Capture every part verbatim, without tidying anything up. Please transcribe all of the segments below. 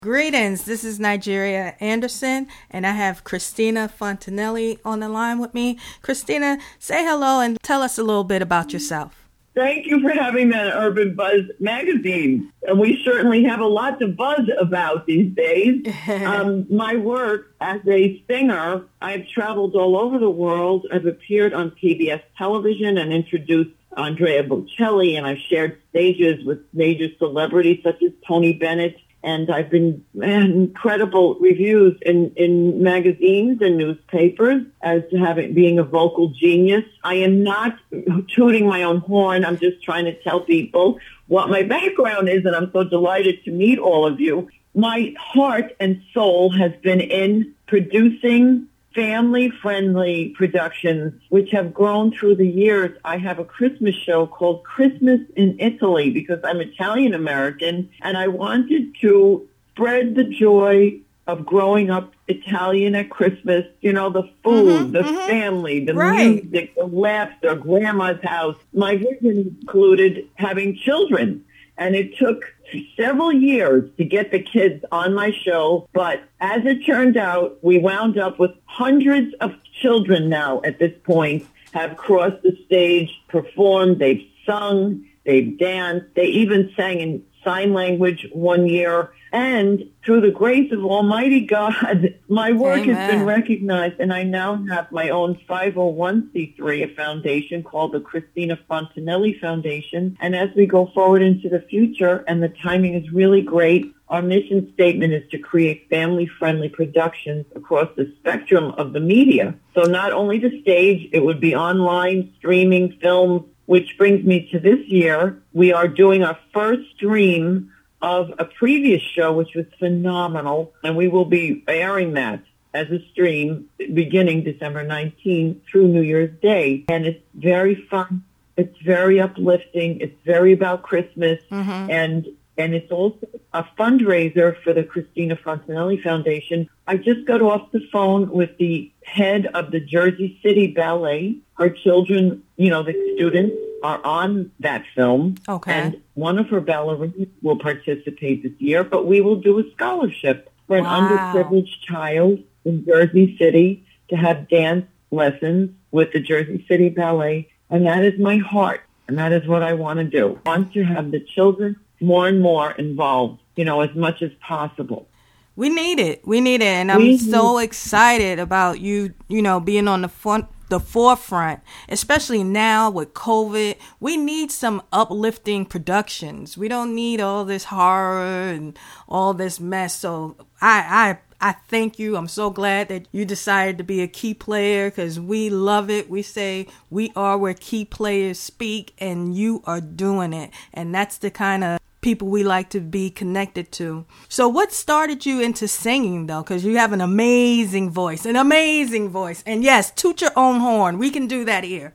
Greetings, this is Nigeria Anderson, and I have Christina Fontanelli on the line with me. Christina, say hello and tell us a little bit about yourself. Thank you for having me on Urban Buzz magazine. And we certainly have a lot to buzz about these days. um, my work as a singer, I've traveled all over the world. I've appeared on P B S television and introduced Andrea Bocelli, and I've shared stages with major celebrities such as Tony Bennett. And I've been man, incredible reviews in, in magazines and newspapers as to having being a vocal genius. I am not tooting my own horn. I'm just trying to tell people what my background is, and I'm so delighted to meet all of you. My heart and soul has been in producing family-friendly productions, which have grown through the years. I have a Christmas show called Christmas in Italy because I'm Italian-American, and I wanted to spread the joy of growing up Italian at Christmas. You know, the food, mm-hmm, the mm-hmm. family, the right. music, the laughter, grandma's house. My vision included having children. And it took several years to get the kids on my show. But as it turned out, we wound up with hundreds of children now at this point have crossed the stage, performed, they've sung, they've danced. They even sang in sign language one year. And through the grace of Almighty God, my work Amen. has been recognized, and I now have my own five oh one c three, a foundation called the Christina Fontanelli Foundation. And as we go forward into the future, and the timing is really great, our mission statement is to create family-friendly productions across the spectrum of the media. So not only the stage, it would be online, streaming, film, which brings me to this year. We are doing our first stream of a previous show, which was phenomenal, and we will be airing that as a stream beginning December nineteenth through New Year's Day. And it's very fun. It's very uplifting. It's very about Christmas. Mm-hmm. And and it's also a fundraiser for the Christina Fontanelli Foundation. I just got off the phone with the head of the Jersey City Ballet. Her children, you know, the students are on that film. Okay. And one of her ballerinas will participate this year, but we will do a scholarship for an wow. underprivileged child in Jersey City to have dance lessons with the Jersey City Ballet. And that is my heart. And that is what I want to do. I want to have the children more and more involved, you know, as much as possible. We need it. We need it. And I'm we so need- excited about you, you know, being on the front, the forefront, especially now with COVID. We need some uplifting productions. We don't need all this horror and all this mess. So I, I, I thank you. I'm so glad that you decided to be a key player because we love it. We say we are where key players speak, and you are doing it. And that's the kind of people we like to be connected to. So what started you into singing, though? Because you have an amazing voice, an amazing voice. And yes, toot your own horn. We can do that here.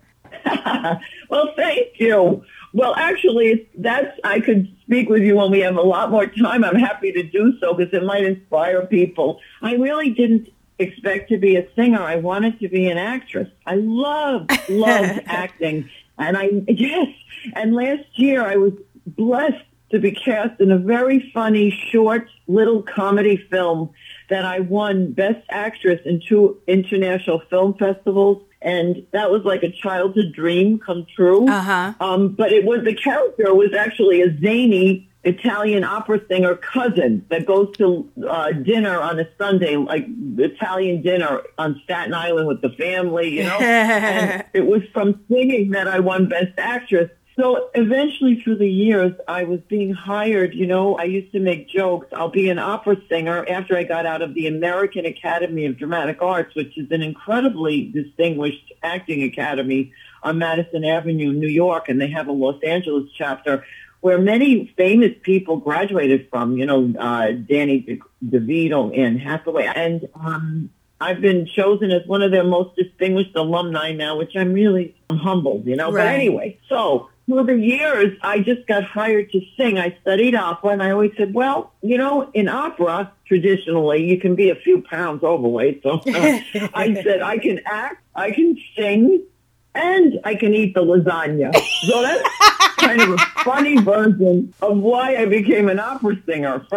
Well, thank you. Well, actually, that's I could speak with you when we have a lot more time. I'm happy to do so because it might inspire people. I really didn't expect to be a singer. I wanted to be an actress. I loved, loved acting. And I, yes. And last year I was blessed to be cast in a very funny, short, little comedy film that I won Best Actress in two international film festivals. And that was like a childhood dream come true. Uh-huh. Um, but it was, the character was actually a zany Italian opera singer cousin that goes to uh, dinner on a Sunday, like Italian dinner on Staten Island with the family, you know. And it was from singing that I won Best Actress. So eventually through the years, I was being hired, you know, I used to make jokes. I'll be an opera singer after I got out of the American Academy of Dramatic Arts, which is an incredibly distinguished acting academy on Madison Avenue, New York, and they have a Los Angeles chapter where many famous people graduated from, you know, uh, Danny De- DeVito, Anne Hathaway. And um, I've been chosen as one of their most distinguished alumni now, which I'm really I'm humbled, you know. Right. But anyway, so for the years, I just got hired to sing. I studied opera, and I always said, well, you know, in opera, traditionally, you can be a few pounds overweight. So uh, I said, I can act, I can sing, and I can eat the lasagna. So that's kind of a funny version of why I became an opera singer first.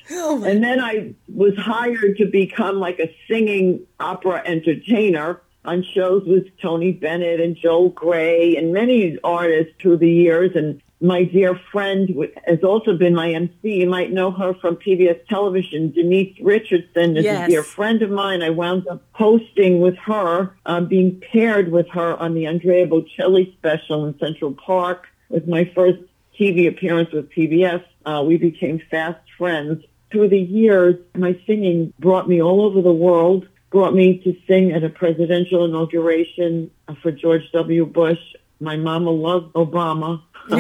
Oh and then I was hired to become like a singing opera entertainer on shows with Tony Bennett and Joel Grey and many artists through the years. And my dear friend has also been my M C. You might know her from P B S television. Denise Richardson is yes. a dear friend of mine. I wound up hosting with her, uh, being paired with her on the Andrea Bocelli special in Central Park. It was my first T V appearance with P B S. Uh, we became fast friends. Through the years, my singing brought me all over the world, brought me to sing at a presidential inauguration for George W. Bush. My mama loved Obama.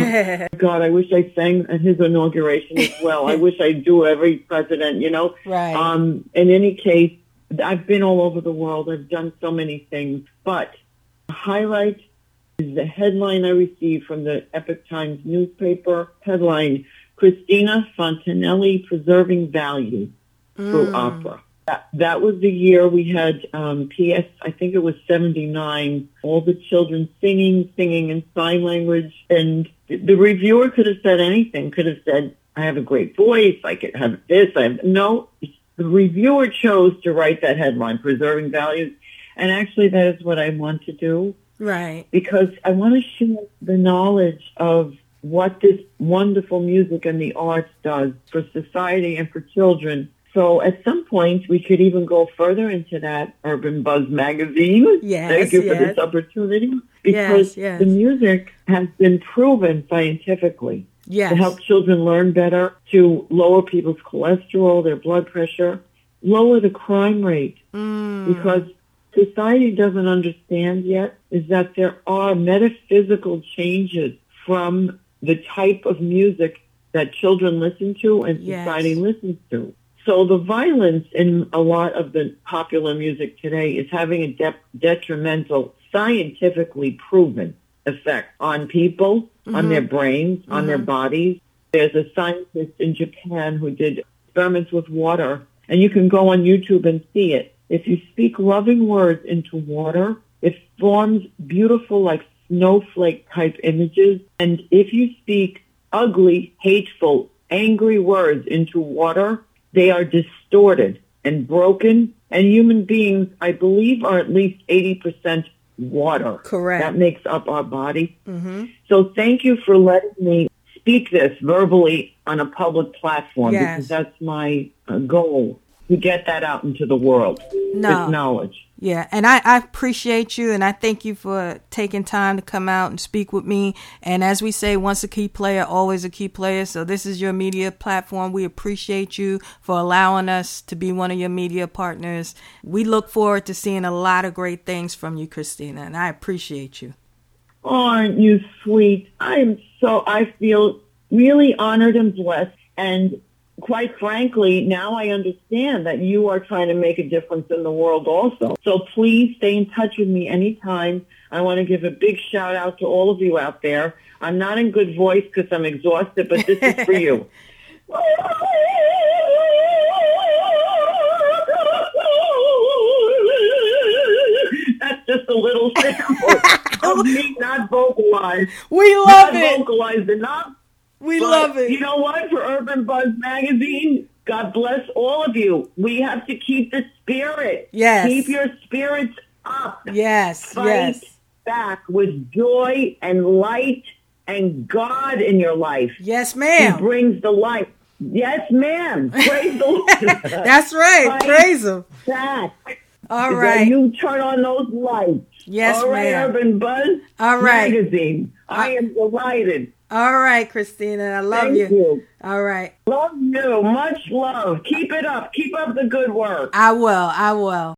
God, I wish I sang at his inauguration as well. I wish I'd do every president, you know. Right. Um, in any case, I've been all over the world. I've done so many things. But the highlight is the headline I received from the Epoch Times newspaper. Headline, Christina Fontanelli Preserving Value Through mm. Opera. That, that was the year we had um, P S, I think it was seventy-nine, all the children singing, singing in sign language. And the reviewer could have said anything, could have said, I have a great voice, I could have this. I have, no, the reviewer chose to write that headline, Preserving Values. And actually that is what I want to do. Right. Because I want to share the knowledge of what this wonderful music and the arts does for society and for children. So at some point, we could even go further into that Urban Buzz magazine. Yes, Thank you yes. for this opportunity. Because yes, yes. the music has been proven scientifically yes. to help children learn better, to lower people's cholesterol, their blood pressure, lower the crime rate. Mm. Because society doesn't understand yet is that there are metaphysical changes from the type of music that children listen to and yes. society listens to. So the violence in a lot of the popular music today is having a de- detrimental, scientifically proven effect on people, mm-hmm. on their brains, mm-hmm. on their bodies. There's a scientist in Japan who did experiments with water, and you can go on YouTube and see it. If you speak loving words into water, it forms beautiful, like snowflake-type images. And if you speak ugly, hateful, angry words into water, they are distorted and broken. And human beings, I believe, are at least eighty percent water. Correct. That makes up our body. Mm-hmm. So thank you for letting me speak this verbally on a public platform, yes. because that's my uh, goal, to get that out into the world. No. This knowledge. Yeah, and I, I appreciate you, and I thank you for taking time to come out and speak with me. And as we say, once a key player, always a key player. So this is your media platform. We appreciate you for allowing us to be one of your media partners. We look forward to seeing a lot of great things from you, Christina, and I appreciate you. Oh, aren't you sweet? I am so, I feel really honored and blessed. And quite frankly, now I understand that you are trying to make a difference in the world also. So please stay in touch with me anytime. I want to give a big shout out to all of you out there. I'm not in good voice because I'm exhausted, but this is for you. That's just a little sample of me not vocalized. We love not it. Not vocalized enough. We but love it. You know what? For Urban Buzz Magazine, God bless all of you. We have to keep the spirit. Yes. Keep your spirits up. Yes. Fight yes. back with joy and light and God in your life. Yes, ma'am. He brings the light. Yes, ma'am. Praise the Lord. That's right. Fight Praise him. Back. All right. You turn on those lights. Yes, all right, ma'am. Urban Buzz all right. Magazine. I am delighted. All right, Christina. I love Thank you. you. All right. Love you. Much love. Keep it up. Keep up the good work. I will. I will.